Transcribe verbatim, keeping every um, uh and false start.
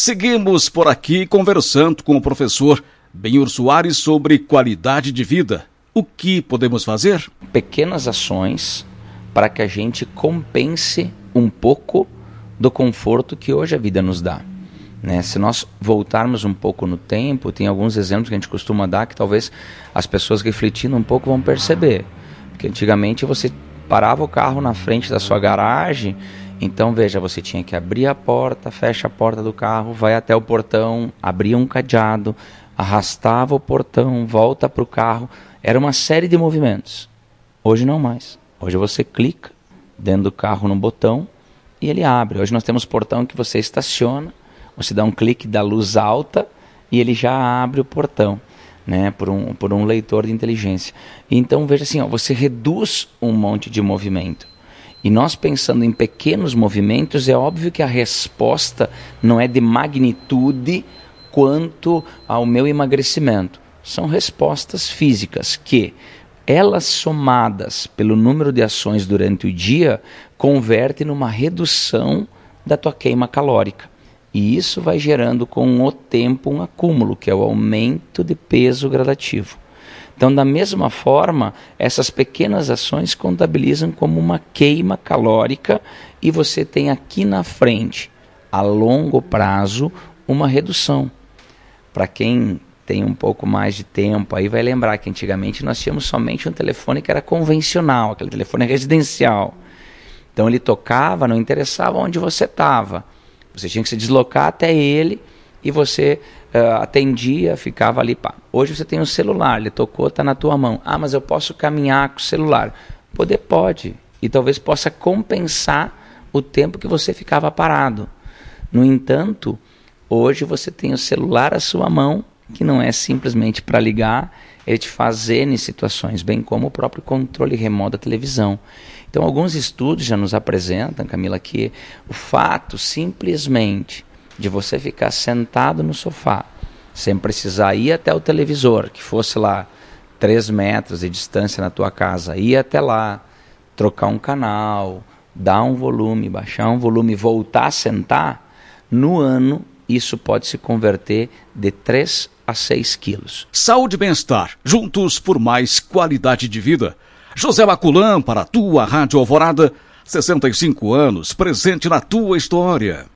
Seguimos por aqui conversando com o professor Benhur Soares sobre qualidade de vida. O que podemos fazer? Pequenas ações para que a gente compense um pouco do conforto que hoje a vida nos dá. Né? Se nós voltarmos um pouco no tempo, tem alguns exemplos que a gente costuma dar que talvez as pessoas refletindo um pouco vão perceber. Porque antigamente você parava o carro na frente da sua garagem, então veja, você tinha que abrir a porta, fecha a porta do carro, vai até o portão, abria um cadeado, arrastava o portão, volta para o carro. Era uma série de movimentos. Hoje não mais. Hoje você clica dentro do carro no botão e ele abre. Hoje nós temos portão que você estaciona, você dá um clique da luz alta e ele já abre o portão, né, por um, por um leitor de inteligência. Então veja assim, ó, você reduz um monte de movimento. E nós pensando em pequenos movimentos, é óbvio que a resposta não é de magnitude quanto ao meu emagrecimento. São respostas físicas que, elas somadas pelo número de ações durante o dia, convertem numa redução da tua queima calórica. E isso vai gerando com o tempo um acúmulo, que é o aumento de peso gradativo. Então, da mesma forma, essas pequenas ações contabilizam como uma queima calórica e você tem aqui na frente, a longo prazo, uma redução. Para quem tem um pouco mais de tempo, aí vai lembrar que antigamente nós tínhamos somente um telefone que era convencional, aquele telefone residencial. Então ele tocava, não interessava onde você estava. Você tinha que se deslocar até ele e você uh, atendia, ficava ali. Pá. Hoje você tem um celular, ele tocou, está na tua mão. Ah, mas eu posso caminhar com o celular. Poder pode. E talvez possa compensar o tempo que você ficava parado. No entanto, hoje você tem o celular à sua mão, que não é simplesmente para ligar, ele te faz N situações, bem como o próprio controle remoto da televisão. Então, alguns estudos já nos apresentam, Camila, que o fato simplesmente de você ficar sentado no sofá, sem precisar ir até o televisor, que fosse lá três metros de distância na tua casa, ir até lá, trocar um canal, dar um volume, baixar um volume, voltar a sentar, no ano isso pode se converter de três a seis quilos. Saúde e bem-estar, juntos por mais qualidade de vida. José Baculã para a tua Rádio Alvorada, sessenta e cinco anos, presente na tua história.